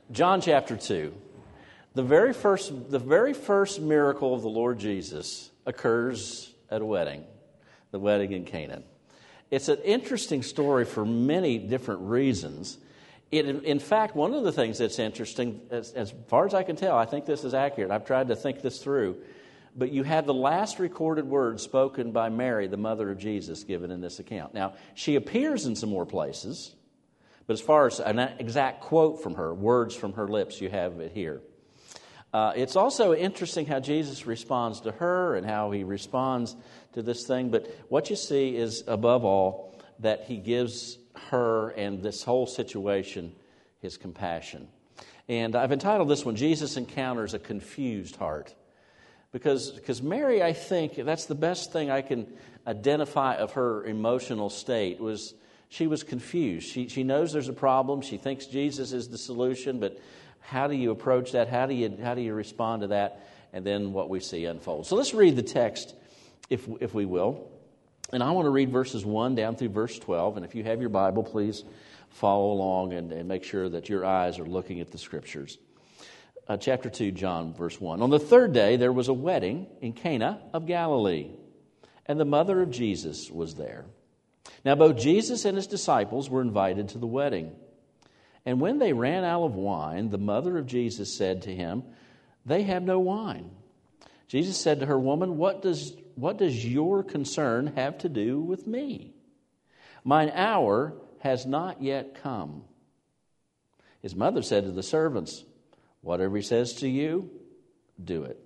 John chapter 2. The very first miracle of the Lord Jesus occurs at a wedding, the wedding in Canaan. It's an interesting story for many different reasons. In fact, one of the things that's interesting, as far as I can tell, I think this is accurate. I've tried to think this through. But you have the last recorded words spoken by Mary, the mother of Jesus, given in this account. Now, she appears in some more places, but as far as an exact quote from her, words from her lips, you have it here. It's also interesting how Jesus responds to her and how he responds to this thing. But what you see is, above all, that he gives her and this whole situation his compassion. And I've entitled this one, Jesus Encounters a Confused Heart. Because Mary, I think, that's the best thing I can identify of her emotional state, was she was confused. She knows there's a problem. She thinks Jesus is the solution, but how do you approach that? How do you respond to that? And then what we see unfold. So let's read the text, if we will. And I want to read verses 1 down through verse 12. And if you have your Bible, please follow along and make sure that your eyes are looking at the Scriptures. Chapter 2, John, verse 1. On the third day, there was a wedding in Cana of Galilee, and the mother of Jesus was there. Now, both Jesus and his disciples were invited to the wedding. And when they ran out of wine, the mother of Jesus said to him, "They have no wine." Jesus said to her, "Woman, what does your concern have to do with me? Mine hour has not yet come." His mother said to the servants, "Whatever he says to you, do it."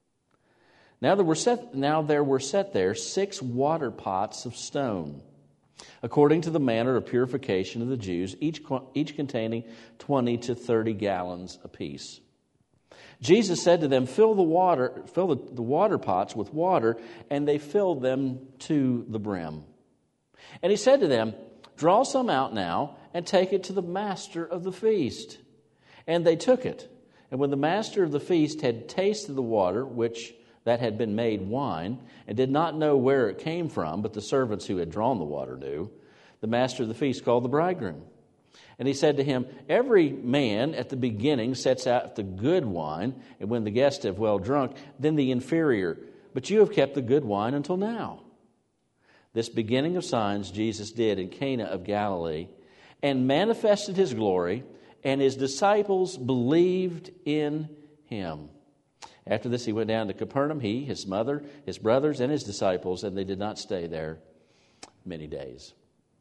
Now there were set there 6 water pots of stone, according to the manner of purification of the Jews, each containing 20 to 30 gallons apiece. Jesus said to them, fill the water pots with water, and they filled them to the brim. And he said to them, "Draw some out now, and take it to the master of the feast." And they took it. And when the master of the feast had tasted the water, that had been made wine, and did not know where it came from, but the servants who had drawn the water knew, the master of the feast called the bridegroom. And he said to him, "Every man at the beginning sets out the good wine, and when the guests have well drunk, then the inferior. But you have kept the good wine until now." This beginning of signs Jesus did in Cana of Galilee, and manifested his glory, and his disciples believed in him. After this, he went down to Capernaum, he, his mother, his brothers, and his disciples, and they did not stay there many days.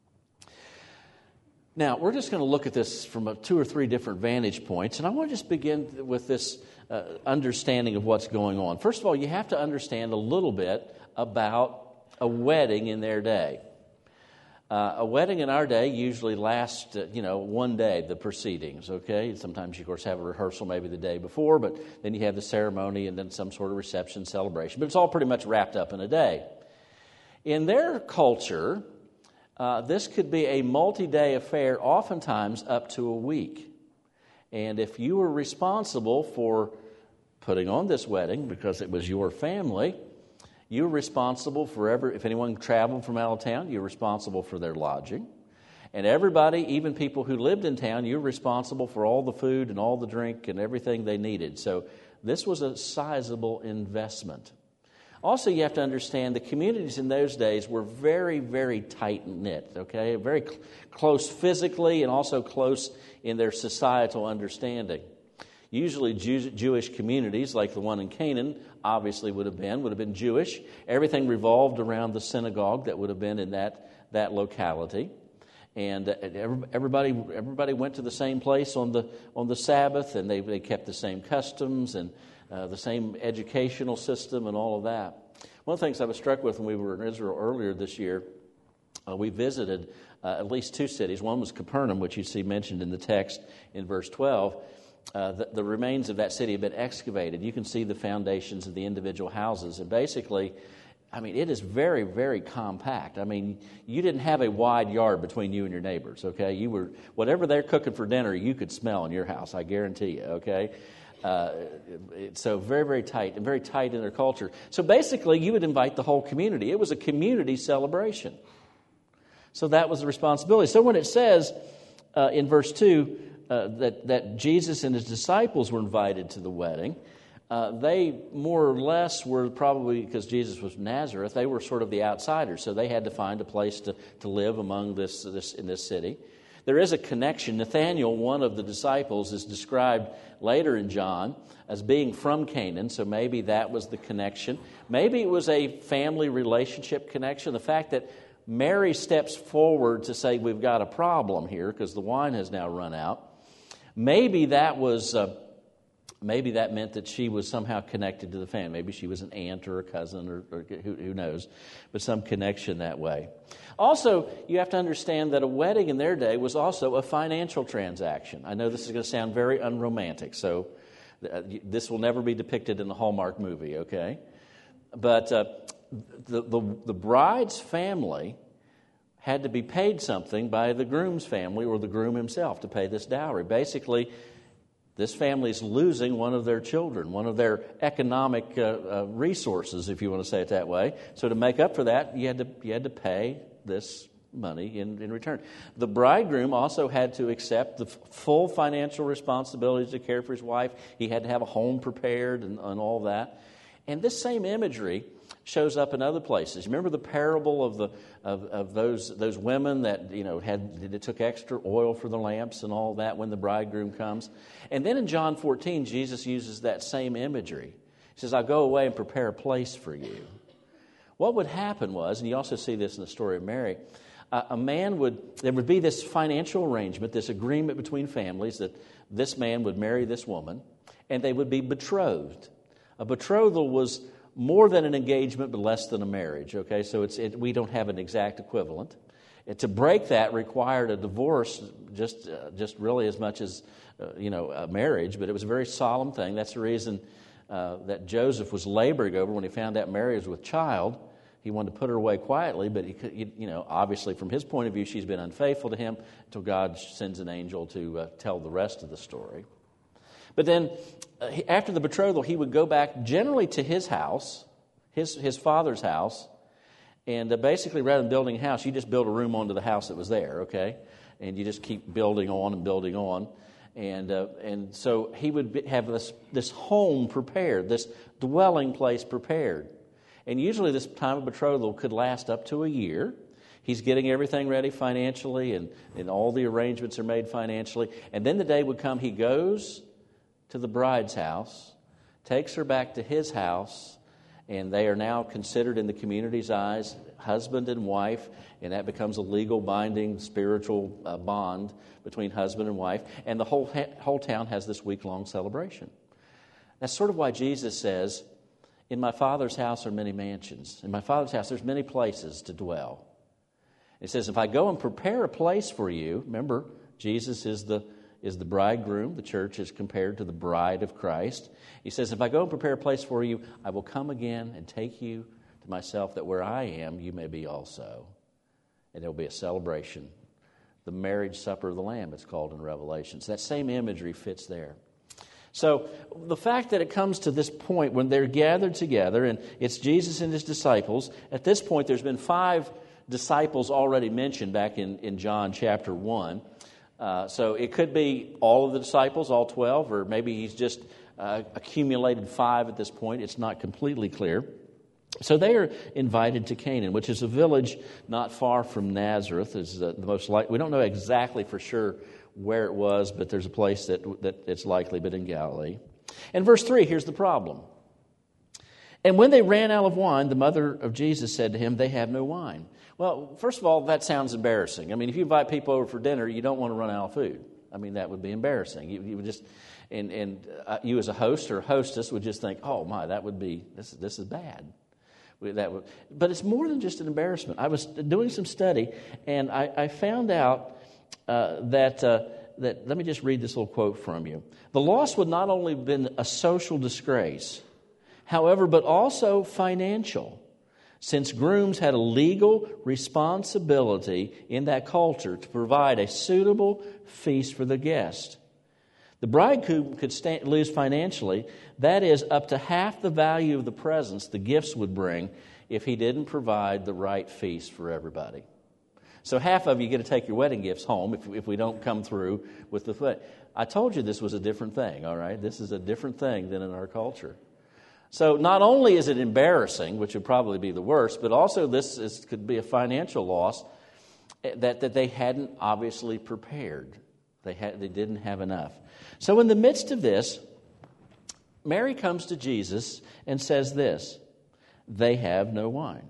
Now, we're just going to look at this from 2 or 3 different vantage points, and I want to just begin with this understanding of what's going on. First of all, you have to understand a little bit about a wedding in their day. A wedding in our day usually lasts, one day, the proceedings, okay? Sometimes you, of course, have a rehearsal maybe the day before, but then you have the ceremony and then some sort of reception celebration. But it's all pretty much wrapped up in a day. In their culture, this could be a multi-day affair, oftentimes up to a week. And if you were responsible for putting on this wedding, because it was your family, you're responsible for if anyone traveled from out of town, you're responsible for their lodging. And everybody, even people who lived in town, you're responsible for all the food and all the drink and everything they needed. So this was a sizable investment. Also, you have to understand the communities in those days were very, very tight-knit, okay? Very close physically and also close in their societal understanding. Usually Jewish communities, like the one in Canaan, obviously would have been Jewish. Everything revolved around the synagogue that would have been in that locality. And everybody went to the same place on the Sabbath, and they kept the same customs and the same educational system and all of that. One of the things I was struck with when we were in Israel earlier this year, we visited at least 2 cities. One was Capernaum, which you see mentioned in the text in verse 12. The remains of that city have been excavated. You can see the foundations of the individual houses. And basically, it is very, very compact. You didn't have a wide yard between you and your neighbors, okay? Whatever they're cooking for dinner, you could smell in your house, I guarantee you, okay? So very, very tight, and very tight in their culture. So basically, you would invite the whole community. It was a community celebration. So that was the responsibility. So when it says in verse 2, that Jesus and his disciples were invited to the wedding. They more or less were probably, because Jesus was from Nazareth, they were sort of the outsiders, so they had to find a place to live among this in this city. There is a connection. Nathanael, one of the disciples, is described later in John as being from Canaan, so maybe that was the connection. Maybe it was a family relationship connection. The fact that Mary steps forward to say, we've got a problem here because the wine has now run out. Maybe that was... Maybe that meant that she was somehow connected to the family. Maybe she was an aunt or a cousin or who knows, but some connection that way. Also, you have to understand that a wedding in their day was also a financial transaction. I know this is going to sound very unromantic, so this will never be depicted in a Hallmark movie, okay? But the bride's family had to be paid something by the groom's family or the groom himself to pay this dowry. Basically, this family is losing one of their children, one of their economic resources, if you want to say it that way. So to make up for that, you had to pay this money in return. The bridegroom also had to accept the full financial responsibilities to care for his wife. He had to have a home prepared and all that. And this same imagery shows up in other places. Remember the parable of those women that that took extra oil for the lamps and all that when the bridegroom comes. And then in John 14, Jesus uses that same imagery. He says, "I'll go away and prepare a place for you." What would happen was, and you also see this in the story of Mary, there would be this financial arrangement, this agreement between families that this man would marry this woman, and they would be betrothed. A betrothal was more than an engagement, but less than a marriage. Okay, so we don't have an exact equivalent. To break that required a divorce, just really as much as a marriage. But it was a very solemn thing. That's the reason that Joseph was laboring over when he found out Mary was with child. He wanted to put her away quietly, but obviously from his point of view, she's been unfaithful to him until God sends an angel to tell the rest of the story. But then, after the betrothal, he would go back generally to his house, his father's house, and basically rather than building a house, you just build a room onto the house that was there, okay? And you just keep building on and building on. And so he would have this home prepared, this dwelling place prepared. And usually this time of betrothal could last up to a year. He's getting everything ready financially, and all the arrangements are made financially. And then the day would come, he goes to the bride's house, takes her back to his house, and they are now considered in the community's eyes husband and wife, and that becomes a legal binding spiritual bond between husband and wife, and the whole town has this week-long celebration. That's sort of why Jesus says, "In my Father's house are many mansions. In my Father's house there's many places to dwell." He says, if I go and prepare a place for you, remember, Jesus is the bridegroom. The church is compared to the bride of Christ. He says, if I go and prepare a place for you, I will come again and take you to myself, that where I am, you may be also. And there will be a celebration. The marriage supper of the Lamb, it's called in Revelation. So that same imagery fits there. So the fact that it comes to this point when they're gathered together, and it's Jesus and his disciples, at this point there's been 5 disciples already mentioned back in John chapter 1. So it could be all of the disciples, all 12, or maybe he's just accumulated 5 at this point. It's not completely clear. So they are invited to Canaan, which is a village not far from Nazareth. Is the most likely. We don't know exactly for sure where it was, but there's a place that it's likely been in Galilee. And verse 3, here's the problem. And when they ran out of wine, the mother of Jesus said to him, "They have no wine." Well, first of all, that sounds embarrassing. I mean, if you invite people over for dinner, you don't want to run out of food. I mean, that would be embarrassing. You would just, and you as a host or hostess would just think, "Oh my, that would be this is bad." But it's more than just an embarrassment. I was doing some study, and I found out that let me just read this little quote from you. The loss would not only have been a social disgrace, however, but also financial, since grooms had a legal responsibility in that culture to provide a suitable feast for the guest. The bridegroom could lose financially, that is, up to half the value of the presents the gifts would bring if he didn't provide the right feast for everybody. So half of you get to take your wedding gifts home if we don't come through with the wedding. I told you this was a different thing, all right? This is a different thing than in our culture. So not only is it embarrassing, which would probably be the worst, but also could be a financial loss that they hadn't obviously prepared. They didn't have enough. So in the midst of this, Mary comes to Jesus and says this, they have no wine.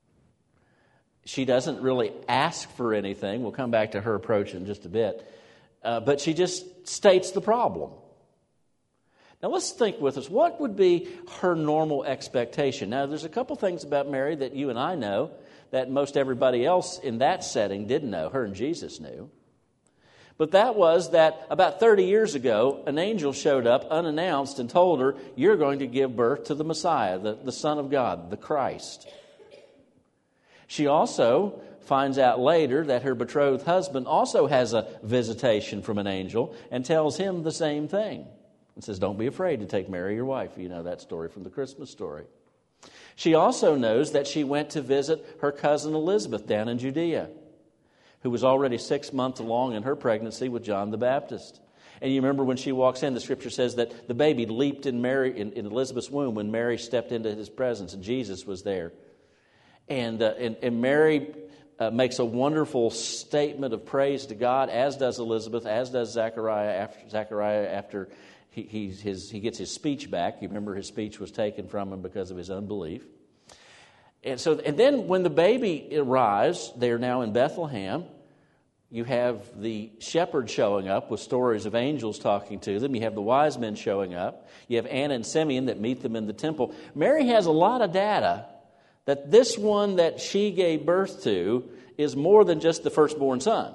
She doesn't really ask for anything. We'll come back to her approach in just a bit. But she just states the problem. Now let's think with us, what would be her normal expectation? Now there's a couple things about Mary that you and I know that most everybody else in that setting didn't know, her and Jesus knew. But that was that about 30 years ago, an angel showed up unannounced and told her, you're going to give birth to the Messiah, the Son of God, the Christ. She also finds out later that her betrothed husband also has a visitation from an angel and tells him the same thing. And says, don't be afraid to take Mary, your wife. You know that story from the Christmas story. She also knows that she went to visit her cousin Elizabeth down in Judea, who was already 6 months along in her pregnancy with John the Baptist. And you remember when she walks in, the scripture says that the baby leaped in Elizabeth's womb when Mary stepped into his presence, and Jesus was there. And Mary makes a wonderful statement of praise to God, as does Elizabeth, as does Zechariah after he gets his speech back. You remember his speech was taken from him because of his unbelief. And then when the baby arrives, they are now in Bethlehem. You have the shepherds showing up with stories of angels talking to them. You have the wise men showing up. You have Anna and Simeon that meet them in the temple. Mary has a lot of data that this one that she gave birth to is more than just the firstborn son.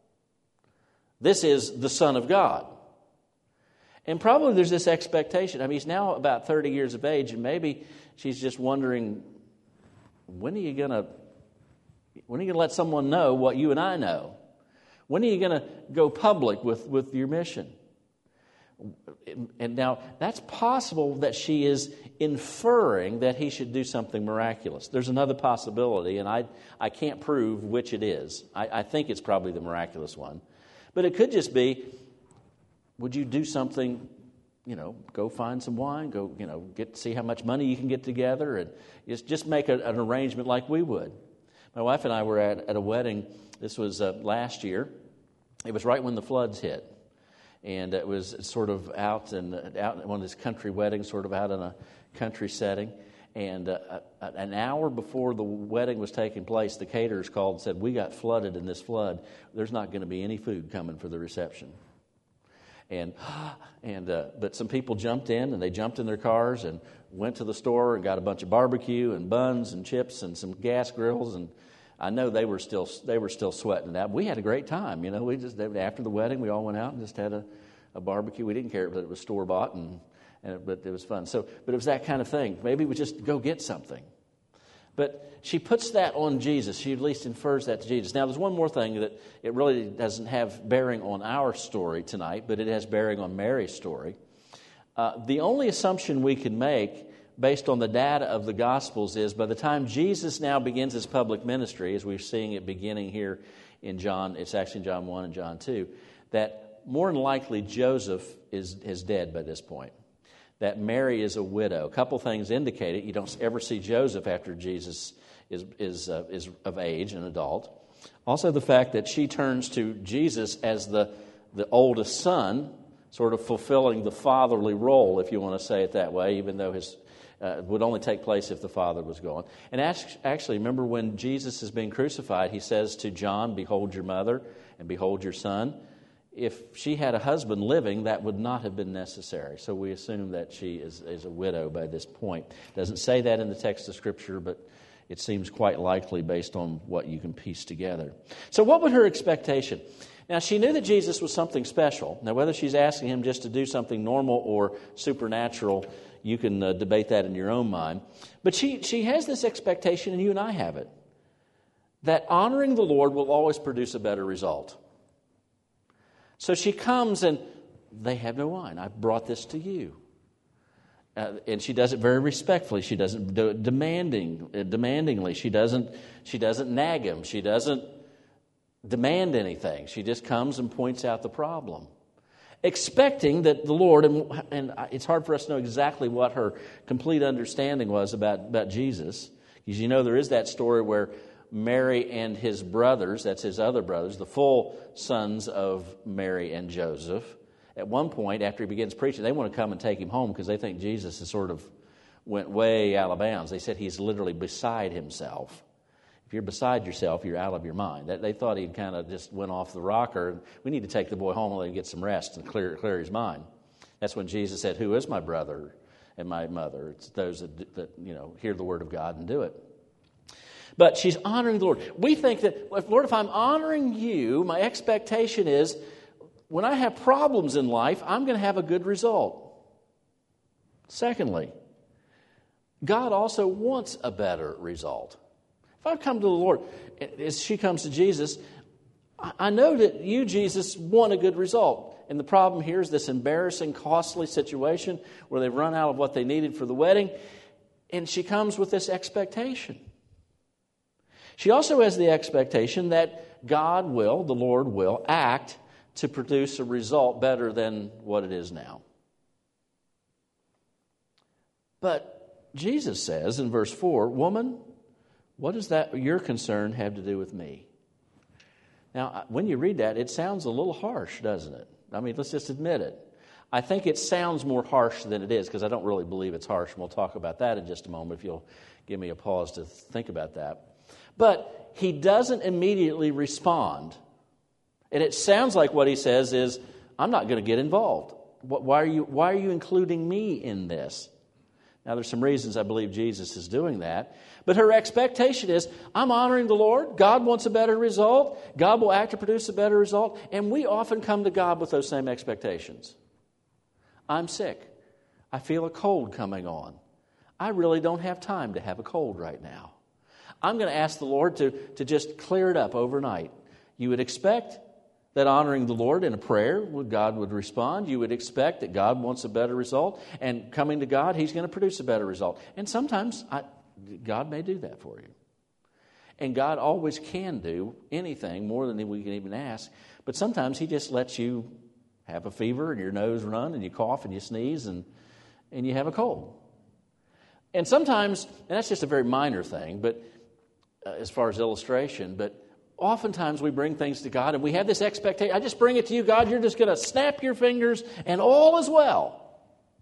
This is the Son of God. And probably there's this expectation. I mean, he's now about 30 years of age, and maybe she's just wondering, when are you going to let someone know what you and I know? When are you going to go public with your mission? And now, that's possible that she is inferring that he should do something miraculous. There's another possibility, and I can't prove which it is. I think it's probably the miraculous one. But it could just be, would you do something, go find some wine, go, see how much money you can get together, and just make an arrangement like we would. My wife and I were at a wedding. This was last year. It was right when the floods hit. And it was sort of out in one of these country weddings, sort of out in a country setting. And an hour before the wedding was taking place, the caterers called and said, we got flooded in this flood. There's not going to be any food coming for the reception. But some people jumped in, and they jumped in their cars and went to the store and got a bunch of barbecue and buns and chips and some gas grills. And I know they were still sweating it out. We had a great time. We just, after the wedding, we all went out and just had a barbecue. We didn't care that it was store bought, but it was fun. But it was that kind of thing. Maybe we just go get something. But she puts that on Jesus. She at least infers that to Jesus. Now, there's one more thing that it really doesn't have bearing on our story tonight, but it has bearing on Mary's story. The only assumption we can make based on the data of the Gospels is by the time Jesus now begins his public ministry, as we're seeing it beginning here in John, it's actually in John 1 and John 2, that more than likely Joseph is dead by this point. That Mary is a widow. A couple things indicate it. You don't ever see Joseph after Jesus is of age, an adult. Also the fact that she turns to Jesus as the oldest son, sort of fulfilling the fatherly role, if you want to say it that way, even though his would only take place if the father was gone. And actually, remember when Jesus is being crucified, he says to John, behold your mother and behold your son. If she had a husband living, that would not have been necessary. So we assume that she is a widow by this point. Doesn't say that in the text of Scripture, but it seems quite likely based on what you can piece together. So what would her expectation? Now, she knew that Jesus was something special. Now, whether she's asking him just to do something normal or supernatural, you can debate that in your own mind. But she has this expectation, and you and I have it, that honoring the Lord will always produce a better result. So she comes and they have no wine. I brought this to you. And she does it very respectfully. She doesn't do it demandingly. She doesn't nag him. She doesn't demand anything. She just comes and points out the problem, expecting that the Lord, and it's hard for us to know exactly what her complete understanding was about Jesus, because there is that story where Mary and his brothers, that's his other brothers, the full sons of Mary and Joseph, at one point, after he begins preaching, they want to come and take him home because they think Jesus has sort of went way out of bounds. They said he's literally beside himself. If you're beside yourself, you're out of your mind. They thought he'd kind of just went off the rocker. We need to take the boy home and let him get some rest and clear his mind. That's when Jesus said, "Who is my brother and my mother?" It's those that hear the word of God and do it. But she's honoring the Lord. We think that, Lord, if I'm honoring you, my expectation is when I have problems in life, I'm going to have a good result. Secondly, God also wants a better result. If I come to the Lord, as she comes to Jesus, I know that you, Jesus, want a good result. And the problem here is this embarrassing, costly situation where they've run out of what they needed for the wedding. And she comes with this expectation. She also has the expectation that God will, the Lord will, act to produce a result better than what it is now. But Jesus says in verse 4, "Woman, what does that your concern have to do with me?" Now, when you read that, it sounds a little harsh, doesn't it? I mean, let's just admit it. I think it sounds more harsh than it is because I don't really believe it's harsh. And we'll talk about that in just a moment if you'll give me a pause to think about that. But he doesn't immediately respond. And it sounds like what he says is, "I'm not going to get involved. Why are you including me in this?" Now, there's some reasons I believe Jesus is doing that. But her expectation is, I'm honoring the Lord. God wants a better result. God will act to produce a better result. And we often come to God with those same expectations. I'm sick. I feel a cold coming on. I really don't have time to have a cold right now. I'm going to ask the Lord to just clear it up overnight. You would expect that honoring the Lord in a prayer, God would respond. You would expect that God wants a better result. And coming to God, He's going to produce a better result. And sometimes God may do that for you. And God always can do anything more than we can even ask. But sometimes He just lets you have a fever and your nose run and you cough and you sneeze and you have a cold. And sometimes, and that's just a very minor thing, but as far as illustration, but oftentimes we bring things to God and we have this expectation. I just bring it to you, God, you're just going to snap your fingers and all is well.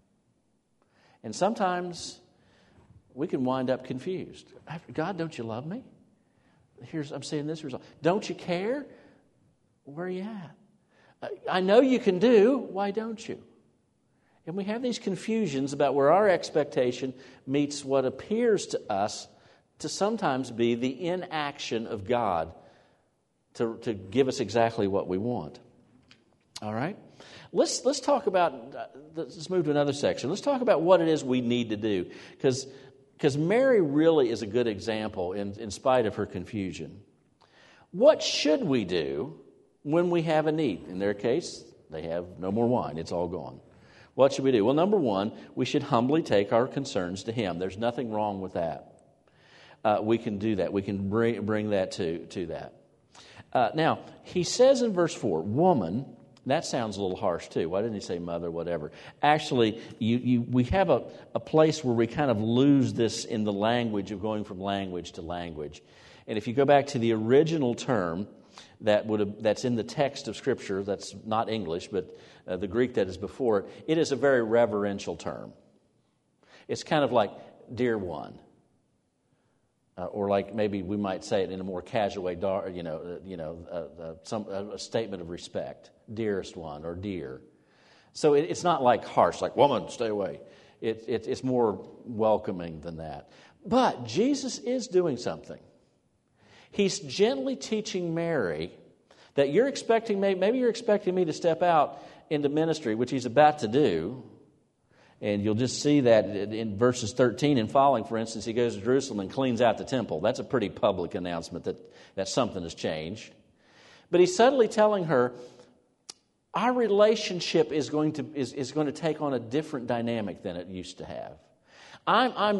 And sometimes we can wind up confused. God, don't you love me? I'm seeing this result. Don't you care? Where are you at? I know you can do. Why don't you? And we have these confusions about where our expectation meets what appears to us to sometimes be the inaction of God to give us exactly what we want. All right? Let's talk about, let's move to another section. Let's talk about what it is we need to do. Because Mary really is a good example in spite of her confusion. What should we do when we have a need? In their case, they have no more wine. It's all gone. What should we do? Well, number one, we should humbly take our concerns to Him. There's nothing wrong with that. We can do that. We can bring that to that. Now, he says in verse 4, woman, that sounds a little harsh too. Why didn't he say mother, whatever? Actually, we have a place where we kind of lose this in the language of going from language to language. And if you go back to the original term that's in the text of Scripture, that's not English, but the Greek that is before it, it is a very reverential term. It's kind of like dear one. Or like maybe we might say it in a more casual way, a statement of respect, dearest one or dear. So it's not like harsh, like woman, stay away. It's more welcoming than that. But Jesus is doing something. He's gently teaching Mary that you're expecting maybe you're expecting me to step out into ministry, which He's about to do. And you'll just see that in verses 13 and following, for instance, He goes to Jerusalem and cleans out the temple. That's a pretty public announcement that something has changed. But He's subtly telling her, our relationship is going to take on a different dynamic than it used to have.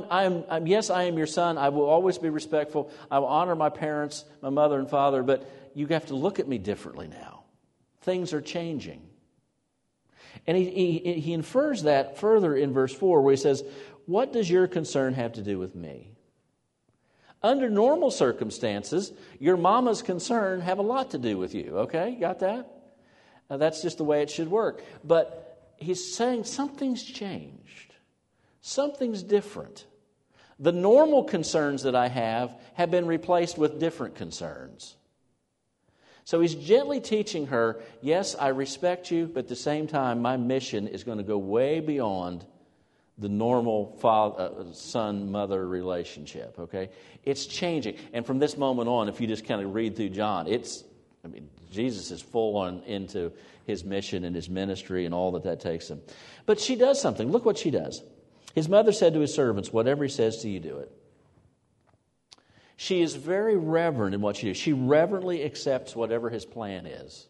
Yes, I am your son. I will always be respectful. I will honor my parents, my mother and father. But you have to look at me differently now. Things are changing. And he infers that further in verse 4 where he says, what does your concern have to do with me? Under normal circumstances, your mama's concern have a lot to do with you. Okay, got that? That's just the way it should work. But he's saying something's changed. Something's different. The normal concerns that I have been replaced with different concerns. So he's gently teaching her, yes, I respect you, but at the same time, my mission is going to go way beyond the normal son-mother relationship, okay? It's changing. And from this moment on, if you just kind of read through John, Jesus is full on into his mission and his ministry and all that takes him. But she does something. Look what she does. His mother said to his servants, whatever he says to you, do it. She is very reverent in what she does. She reverently accepts whatever his plan is.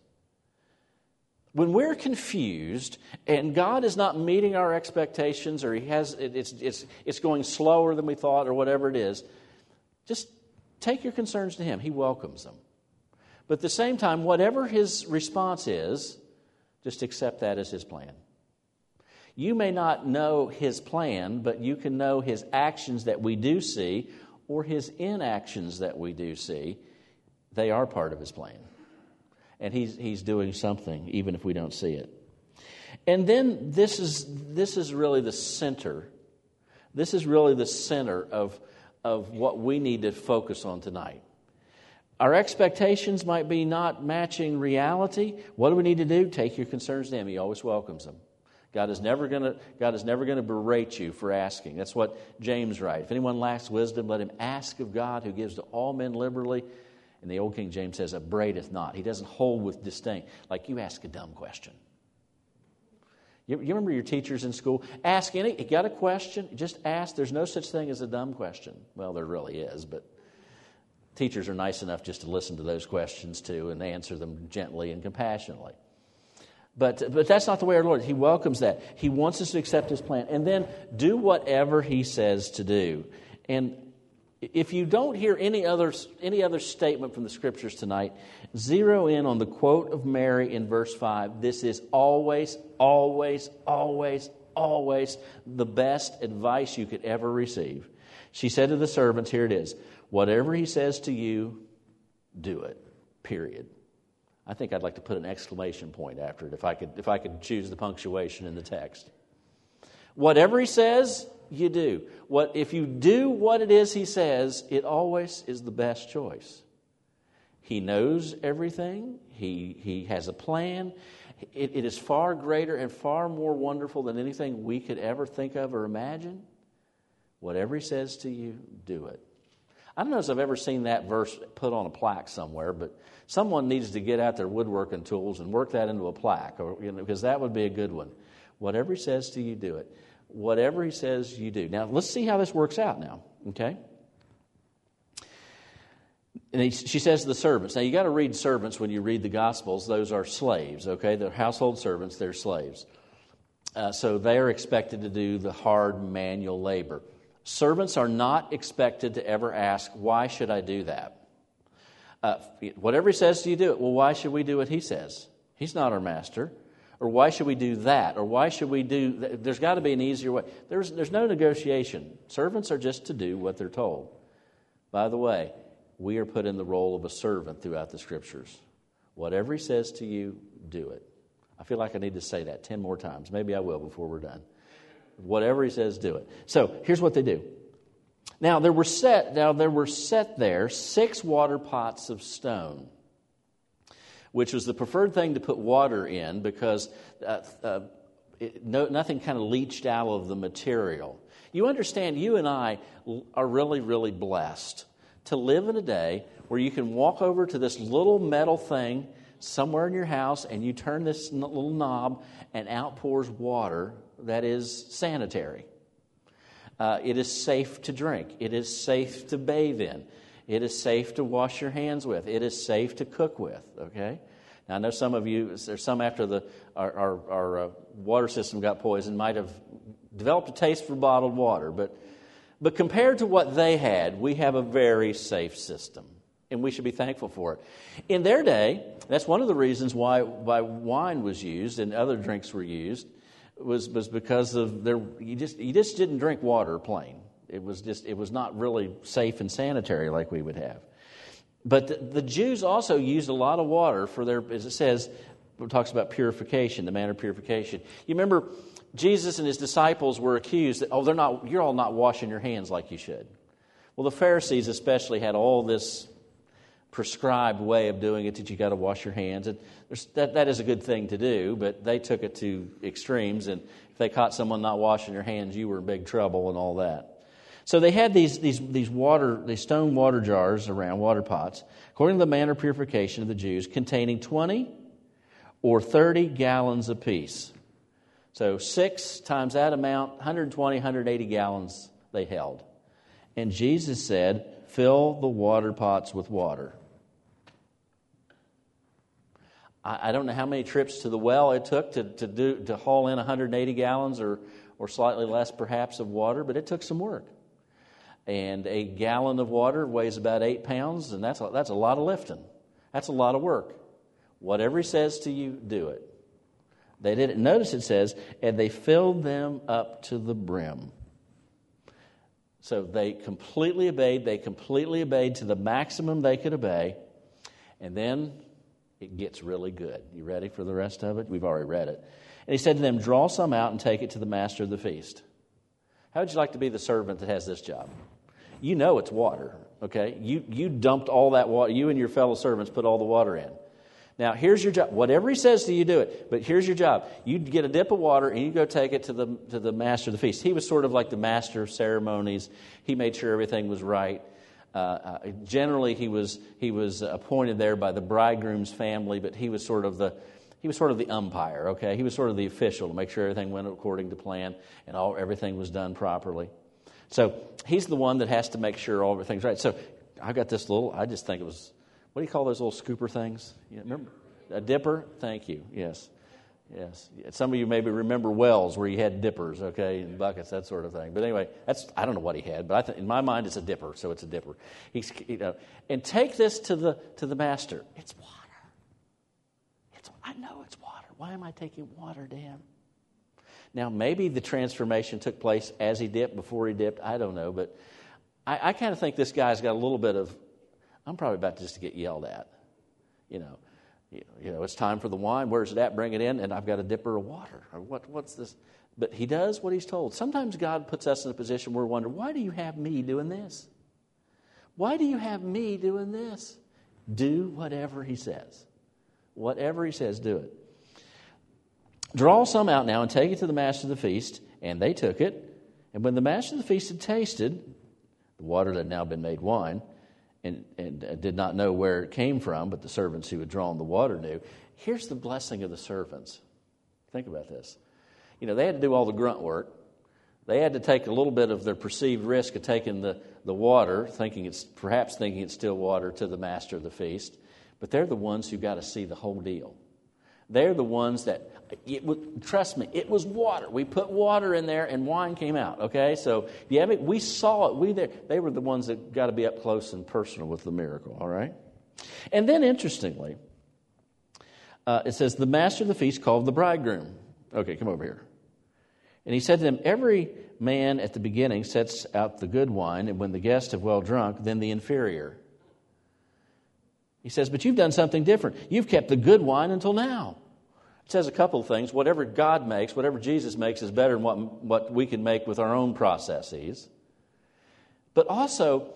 When we're confused and God is not meeting our expectations, or it's going slower than we thought, or whatever it is, just take your concerns to him. He welcomes them. But at the same time, whatever his response is, just accept that as his plan. You may not know his plan, but you can know his actions that we do see, or his inactions that we do see. They are part of his plan. And he's doing something, even if we don't see it. And then this is really the center. This is really the center of what we need to focus on tonight. Our expectations might be not matching reality. What do we need to do? Take your concerns to him. He always welcomes them. God is never going to berate you for asking. That's what James writes. If anyone lacks wisdom, let him ask of God, who gives to all men liberally. And the old King James says, upbraideth not. He doesn't hold with disdain. Like you ask a dumb question. You remember your teachers in school? Ask you got a question? Just ask. There's no such thing as a dumb question. Well, there really is, but teachers are nice enough just to listen to those questions too and answer them gently and compassionately. But that's not the way our Lord. He welcomes that. He wants us to accept his plan. And then do whatever he says to do. And if you don't hear any other statement from the Scriptures tonight, zero in on the quote of Mary in verse 5. This is always, always, always, always the best advice you could ever receive. She said to the servants, here it is, whatever he says to you, do it, period. I think I'd like to put an exclamation point after it if I could choose the punctuation in the text. Whatever he says, you do. If you do what it is he says, it always is the best choice. He knows everything. He has a plan. It is far greater and far more wonderful than anything we could ever think of or imagine. Whatever he says to you, do it. I don't know if I've ever seen that verse put on a plaque somewhere, but someone needs to get out their woodworking tools and work that into a plaque, because that would be a good one. Whatever he says to you, do it. Whatever he says, you do. Now, let's see how this works out now, okay? And she says to the servants. Now, you got to read servants when you read the Gospels. Those are slaves, okay? They're household servants. They're slaves. So they are expected to do the hard manual labor. Servants are not expected to ever ask, why should I do that? Whatever he says to you, do it. Well, why should we do what he says? He's not our master. Or why should we do that? Or why should we do that? There's got to be an easier way. There's no negotiation. Servants are just to do what they're told. By the way, we are put in the role of a servant throughout the Scriptures. Whatever he says to you, do it. I feel like I need to say that 10 more times. Maybe I will before we're done. Whatever he says, do it. So here's what they do. Now there were set there 6 water pots of stone, which was the preferred thing to put water in because nothing kind of leached out of the material. You understand, you and I are really, really blessed to live in a day where you can walk over to this little metal thing somewhere in your house and you turn this little knob and out pours water that is sanitary. It is safe to drink. It is safe to bathe in. It is safe to wash your hands with. It is safe to cook with, okay? Now, I know some of you, there's some after our water system got poisoned, might have developed a taste for bottled water. But compared to what they had, we have a very safe system. And we should be thankful for it. In their day, that's one of the reasons why wine was used and other drinks were used, was because of you just didn't drink water plain. It was not really safe and sanitary like we would have. But the Jews also used a lot of water for their, as it says, it talks about purification, the manner of purification. You remember Jesus and his disciples were accused that, you're all not washing your hands like you should. Well, the Pharisees especially had all this prescribed way of doing it, that you got to wash your hands. And that is a good thing to do, but they took it to extremes, and if they caught someone not washing their hands, you were in big trouble and all that. So they had these stone water jars around, water pots, according to the manner of purification of the Jews, containing 20 or 30 gallons apiece. So 6 times that amount, 120, 180 gallons they held. And Jesus said, fill the water pots with water. I don't know how many trips to the well it took to haul in 180 gallons or slightly less perhaps of water, but it took some work. And a gallon of water weighs about 8 pounds, and that's a lot of lifting. That's a lot of work. Whatever he says to you, do it. They did it. Notice it says, and they filled them up to the brim. So they completely obeyed. They completely obeyed to the maximum they could obey. And then it gets really good. You ready for the rest of it? We've already read it. And he said to them, draw some out and take it to the master of the feast. How would you like to be the servant that has this job? You know it's water, okay? You dumped all that water. You and your fellow servants put all the water in. Now, here's your job. Whatever he says to you, do it. But here's your job. You get a dip of water and you go take it to the master of the feast. He was sort of like the master of ceremonies. He made sure everything was right. Generally, he was appointed there by the bridegroom's family, but he was sort of the umpire. Okay, he was sort of the official to make sure everything went according to plan and everything was done properly. So he's the one that has to make sure everything's right. So I got this I just think it was, what do you call those little scooper things? You remember a dipper? Thank you. Yes. Some of you maybe remember wells where you had dippers, okay, and buckets, that sort of thing. But anyway, I don't know what he had, but in my mind it's a dipper, so it's a dipper. And take this to the master. It's water. I know it's water. Why am I taking water, Dan? Now maybe the transformation took place as he dipped, before he dipped. I don't know, but I kind of think this guy's got a little bit of. I'm probably about just to get yelled at, it's time for the wine. Where's it at? Bring it in. And I've got a dipper of water. Or what's this? But he does what he's told. Sometimes God puts us in a position where we wonder, why do you have me doing this? Why do you have me doing this? Do whatever he says. Whatever he says, do it. Draw some out now and take it to the master of the feast. And they took it. And when the master of the feast had tasted the water that had now been made wine, and did not know where it came from, but the servants who had drawn the water knew. Here's the blessing of the servants. Think about this. They had to do all the grunt work. They had to take a little bit of their perceived risk of taking the water, thinking it's still water, to the master of the feast. But they're the ones who got to see the whole deal. They're the ones that, trust me, it was water. We put water in there and wine came out, okay? So we saw it. They were the ones that got to be up close and personal with the miracle, all right? And then, interestingly, it says, the master of the feast called the bridegroom. Okay, come over here. And he said to them, every man at the beginning sets out the good wine, and when the guests have well drunk, then the inferior. He says, but you've done something different. You've kept the good wine until now. It says a couple of things. Whatever God makes, whatever Jesus makes is better than what we can make with our own processes. But also,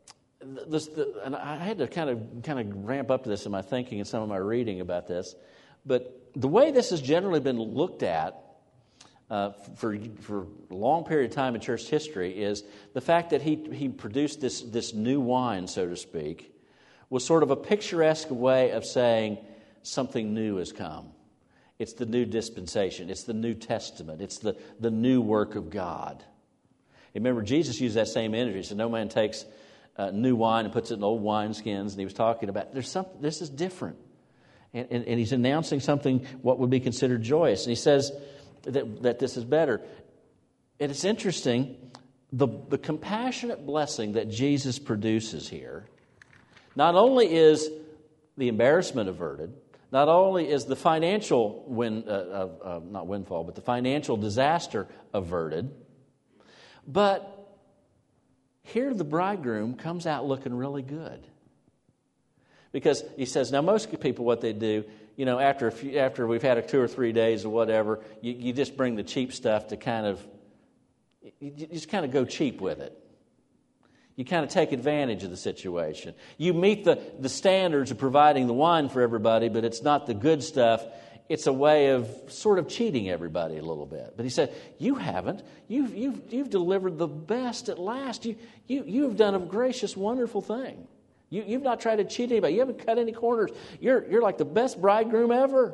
and I had to kind of ramp up to this in my thinking and some of my reading about this, but the way this has generally been looked at for a long period of time in church history is the fact that he produced this new wine, so to speak, was sort of a picturesque way of saying something new has come. It's the new dispensation. It's the New Testament. It's the new work of God. Remember, Jesus used that same imagery. He said, no man takes new wine and puts it in old wineskins. And he was talking about, this is different. And he's announcing something, what would be considered joyous. And he says that this is better. And it's interesting, the compassionate blessing that Jesus produces here Not only is the embarrassment averted, not only is the financial not windfall, but the financial disaster averted, but here the bridegroom comes out looking really good. Because he says, now most people, what they do, after we've had 2 or 3 days or whatever, you just bring the cheap stuff to you just kind of go cheap with it. You kind of take advantage of the situation. You meet the standards of providing the wine for everybody, but it's not the good stuff. It's a way of sort of cheating everybody a little bit. But he said, you haven't. You've delivered the best at last. You've done a gracious, wonderful thing. You've not tried to cheat anybody. You haven't cut any corners. You're like the best bridegroom ever.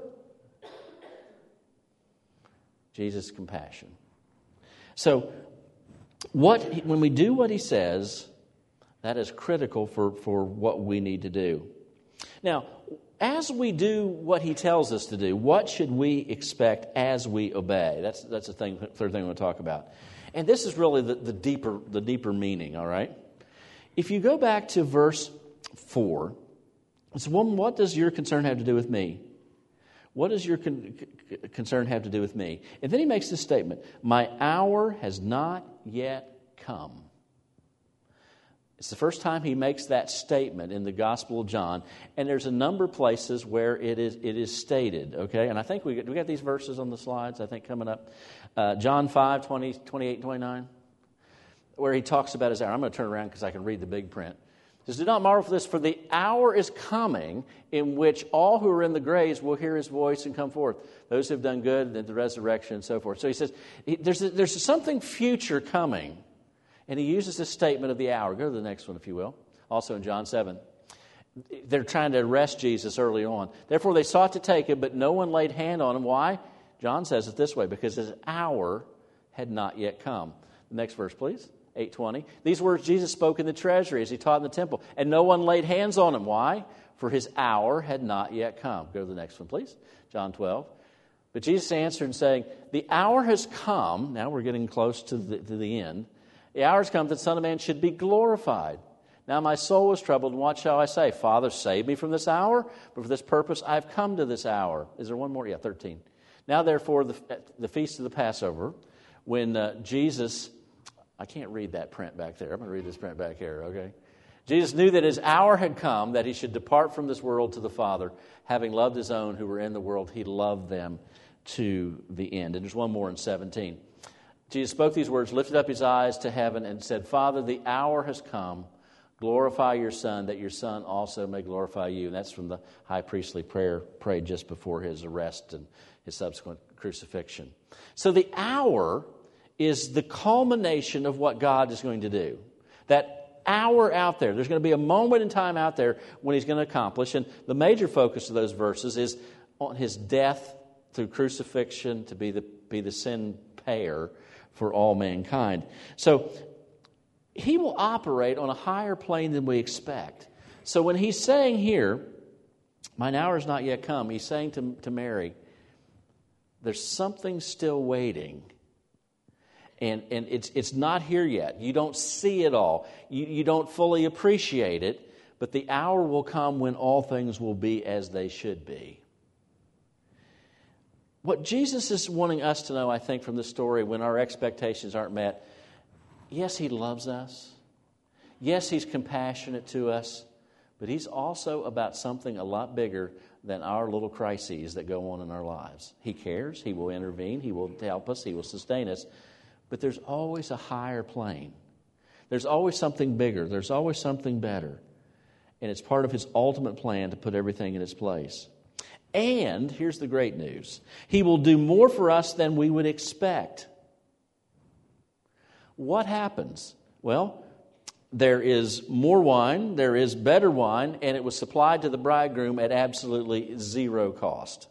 Jesus' compassion. So when we do what he says, that is critical for what we need to do. Now, as we do what he tells us to do, what should we expect as we obey? That's the third thing I want to talk about. And this is really the deeper meaning, all right? If you go back to verse 4, it's, what does your concern have to do with me? What does your concern have to do with me? And then he makes this statement, my hour has not yet come. It's the first time he makes that statement in the Gospel of John, and there's a number of places where it is stated, okay? And I think we got these verses on the slides, I think, coming up. John 5, 20, 28, 29, where he talks about his hour. I'm going to turn around because I can read the big print. He says, do not marvel for this, for the hour is coming in which all who are in the graves will hear his voice and come forth. Those who have done good, and the resurrection, and so forth. So he says, there's something future coming. And he uses this statement of the hour. Go to the next one, if you will. Also in John 7. They're trying to arrest Jesus early on. Therefore they sought to take him, but no one laid hand on him. Why? John says it this way, because his hour had not yet come. The next verse, please. 8:20. These words Jesus spoke in the treasury as he taught in the temple, and no one laid hands on him. Why? For his hour had not yet come. Go to the next one, please. John 12. But Jesus answered and saying, the hour has come. Now we're getting close to the end. The hour has come that the Son of Man should be glorified. Now my soul is troubled, and what shall I say? Father, save me from this hour, but for this purpose I have come to this hour. Is there one more? Yeah, 13. Now therefore, the feast of the Passover, when Jesus... I can't read that print back there. I'm going to read this print back here, okay? Jesus knew that his hour had come, that he should depart from this world to the Father. Having loved his own who were in the world, he loved them to the end. And there's one more in 17. Jesus spoke these words, lifted up his eyes to heaven, and said, Father, the hour has come. Glorify your Son, that your Son also may glorify you. And that's from the high priestly prayer prayed just before his arrest and his subsequent crucifixion. So the hour is the culmination of what God is going to do. That hour out there, there's going to be a moment in time out there when he's going to accomplish. And the major focus of those verses is on his death through crucifixion to be the sin payer for all mankind. So he will operate on a higher plane than we expect. So when he's saying here, mine hour has not yet come, he's saying to Mary, there's something still waiting. And it's not here yet. You don't see it all. You don't fully appreciate it. But the hour will come when all things will be as they should be. What Jesus is wanting us to know, I think, from this story, when our expectations aren't met, yes, he loves us. Yes, he's compassionate to us. But he's also about something a lot bigger than our little crises that go on in our lives. He cares. He will intervene. He will help us. He will sustain us. But there's always a higher plane. There's always something bigger. There's always something better. And it's part of his ultimate plan to put everything in its place. And here's the great news. He will do more for us than we would expect. What happens? Well, there is more wine, there is better wine, and it was supplied to the bridegroom at absolutely zero cost.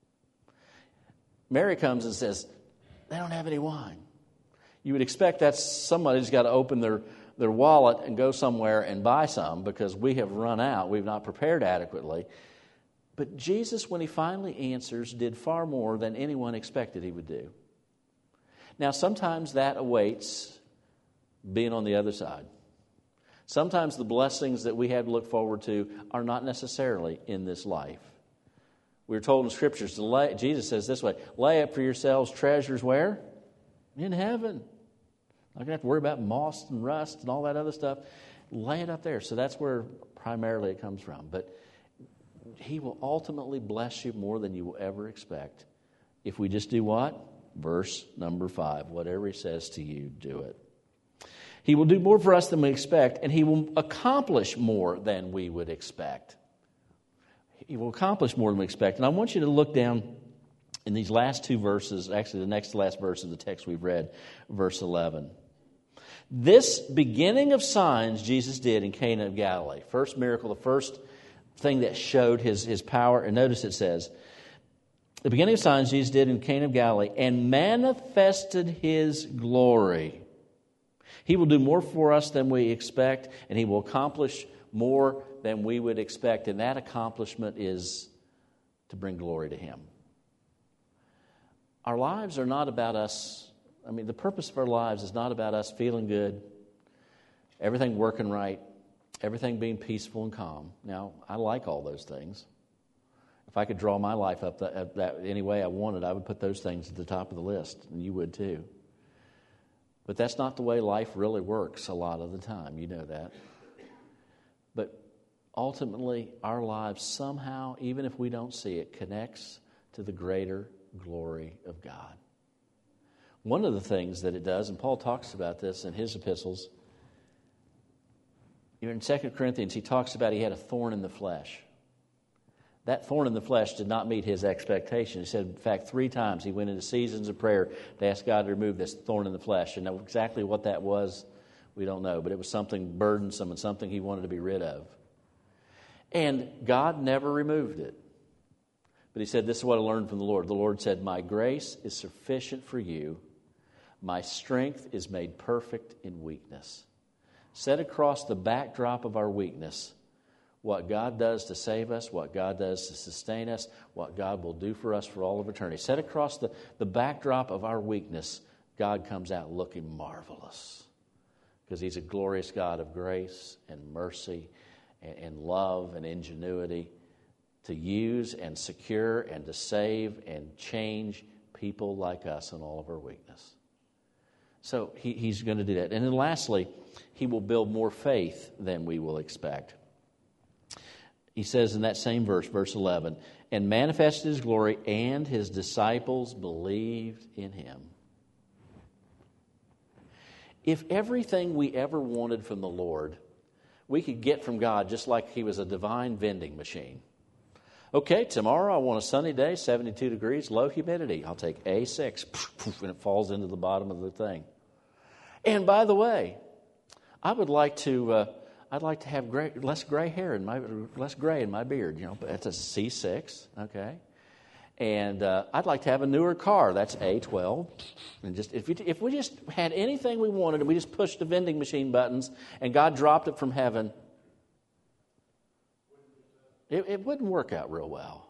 Mary comes and says, they don't have any wine. You would expect that somebody's got to open their wallet and go somewhere and buy some because we have run out. We've not prepared adequately. But Jesus, when he finally answers, did far more than anyone expected he would do. Now, sometimes that awaits being on the other side. Sometimes the blessings that we have to look forward to are not necessarily in this life. We're told in Scriptures, Jesus says this way, lay up for yourselves treasures where? In heaven. Not going to have to worry about moss and rust and all that other stuff. Lay it up there. So that's where primarily it comes from. But He will ultimately bless you more than you will ever expect. If we just do what? Verse number 5. Whatever He says to you, do it. He will do more for us than we expect, and He will accomplish more than we would expect. He will accomplish more than we expect. And I want you to look down in these last two verses, actually the next to last verse of the text we've read, verse 11. This beginning of signs Jesus did in Cana of Galilee. First miracle, the first thing that showed His power. And notice it says, the beginning of signs Jesus did in Cana of Galilee and manifested His glory. He will do more for us than we expect, and He will accomplish more than we would expect. And that accomplishment is to bring glory to Him. Our lives are not about us. I mean, the purpose of our lives is not about us feeling good, everything working right, everything being peaceful and calm. Now, I like all those things. If I could draw my life up that any way I wanted, I would put those things at the top of the list, and you would too. But that's not the way life really works a lot of the time. You know that. But ultimately, our lives somehow, even if we don't see it, connects to the greater glory of God. One of the things that it does, and Paul talks about this in his epistles, even in 2 Corinthians, he talks about he had a thorn in the flesh. That thorn in the flesh did not meet his expectations. He said, in fact, 3 times he went into seasons of prayer to ask God to remove this thorn in the flesh. And exactly what that was, we don't know. But it was something burdensome and something he wanted to be rid of. And God never removed it. But he said, this is what I learned from the Lord. The Lord said, my grace is sufficient for you. My strength is made perfect in weakness. Set across the backdrop of our weakness what God does to save us, what God does to sustain us, what God will do for us for all of eternity. Set across the backdrop of our weakness, God comes out looking marvelous. Because He's a glorious God of grace and mercy and love and ingenuity to use and secure and to save and change people like us in all of our weakness. So He's going to do that. And then lastly, He will build more faith than we will expect. He says in that same verse, verse 11, and manifested His glory, and His disciples believed in Him. If everything we ever wanted from the Lord, we could get from God just like He was a divine vending machine. Okay, tomorrow I want a sunny day, 72 degrees, low humidity. I'll take A6, and it falls into the bottom of the thing. And by the way, I'd like to have less gray in my beard. You know, but that's a C6, okay. And I'd like to have a newer car. That's A12. And just if we just had anything we wanted, and we just pushed the vending machine buttons, and God dropped it from heaven, it wouldn't work out real well.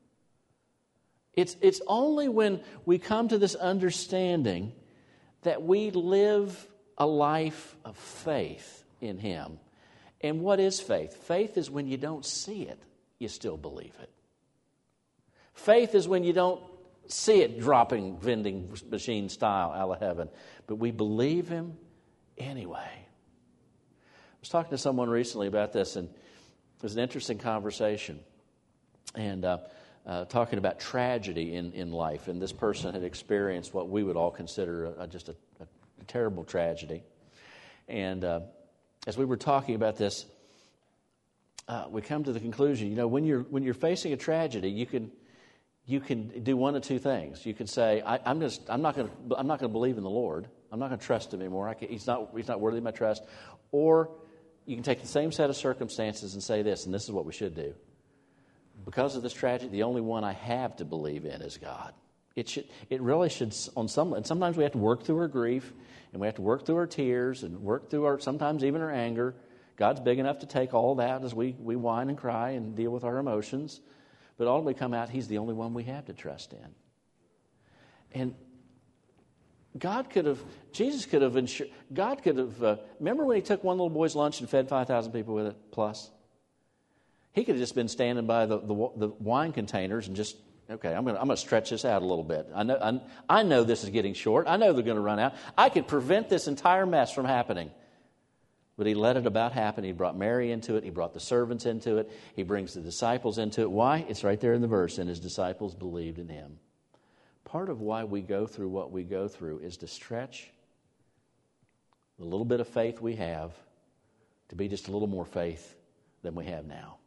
It's only when we come to this understanding that we live a life of faith in Him. And what is faith? Faith is when you don't see it, you still believe it. Faith is when you don't see it dropping vending machine style out of heaven, but we believe Him anyway. I was talking to someone recently about this, and it was an interesting conversation. And talking about tragedy in life. And this person had experienced what we would all consider just a terrible tragedy. And as we were talking about this, we come to the conclusion, you know, when you're facing a tragedy, you can do one of two things. You can say, I'm not going to believe in the Lord. I'm not going to trust Him anymore. He's not worthy of my trust. Or you can take the same set of circumstances and say this, and this is what we should do. Because of this tragedy, the only one I have to believe in is God. It really should, and sometimes we have to work through our grief, and we have to work through our tears, and work through sometimes even our anger. God's big enough to take all that as we whine and cry and deal with our emotions. But ultimately come out, He's the only one we have to trust in. And Jesus could have ensured, God could have, remember when he took one little boy's lunch and fed 5,000 people with it plus? He could have just been standing by the wine containers and just, okay, I'm going to stretch this out a little bit. I know this is getting short. I know they're going to run out. I could prevent this entire mess from happening. But he let it about happen. He brought Mary into it. He brought the servants into it. He brings the disciples into it. Why? It's right there in the verse. And his disciples believed in him. Part of why we go through what we go through is to stretch the little bit of faith we have to be just a little more faith than we have now.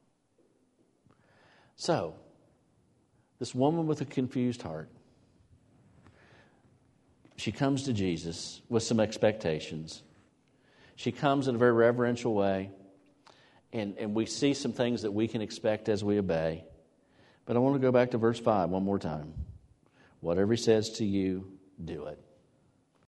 So, this woman with a confused heart, she comes to Jesus with some expectations. She comes in a very reverential way, and we see some things that we can expect as we obey. But I want to go back to verse 5 one more time. Whatever he says to you, do it.